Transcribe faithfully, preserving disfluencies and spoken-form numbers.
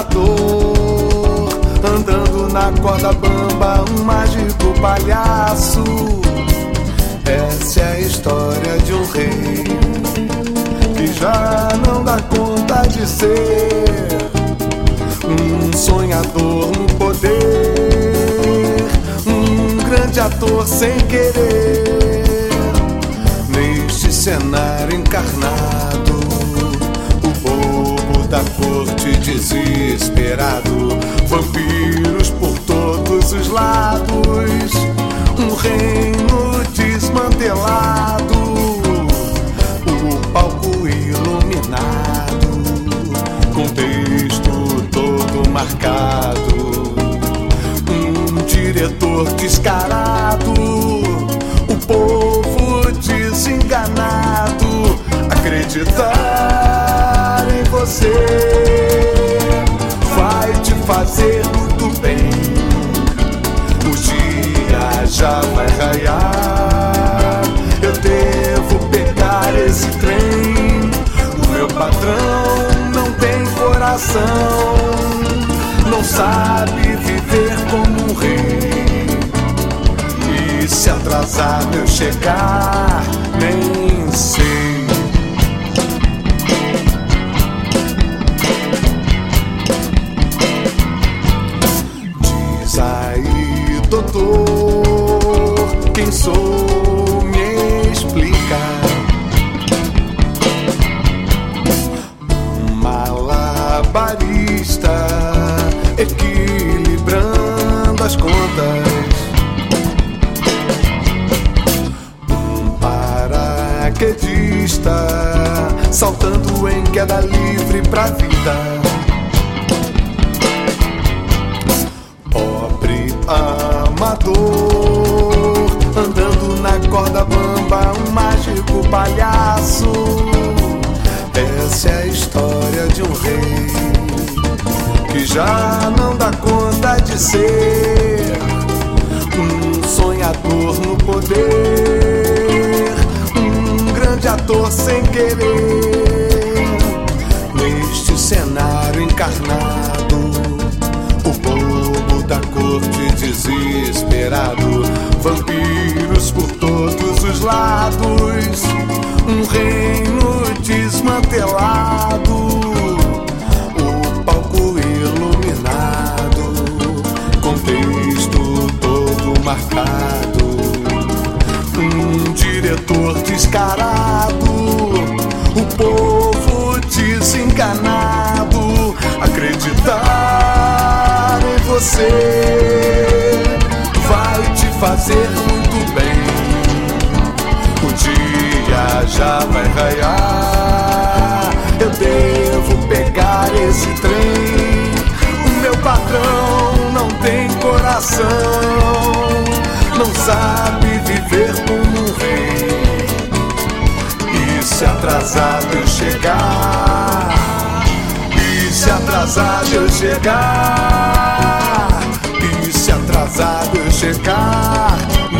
amador, andando na corda bamba, um mágico palhaço. Essa é a história de um rei que já não dá conta de ser um sonhador no poder, um grande ator sem querer. Neste cenário encarnado, o bobo da corte desesperado, vampiros por todos os lados, um reino desmantelado, o palco iluminado, contexto todo marcado, um diretor descarado, o povo desenganado. Acreditar em você vai te fazer muito bem. O dia já vai raiar, eu devo pegar esse trem. O meu patrão não tem coração, não sabe viver como um rei. E se atrasar eu chegar, nem sei. Diz aí, doutor, quem sou, me explica. Um malabarista equilibrando as contas, um paraquedista saltando em queda livre pra vida. Pobre amador, andando na corda bamba, um mágico palhaço. Essa é a história de um rei que já não dá conta de ser um sonhador no poder, um grande ator sem querer. Neste cenário encarnado, o bobo da corte desesperado, vampiros por todos os lados, um reino desmantelado, o palco iluminado, contexto todo marcado, um diretor descarado, o povo desenganado. Acreditar em você vai te fazer muito bem. O dia já vai raiar, eu devo pegar esse trem. O meu patrão não tem coração, não sabe viver como um rei. E se atrasado eu chegar, e se atrasado eu chegar, e se atrasado eu chegar,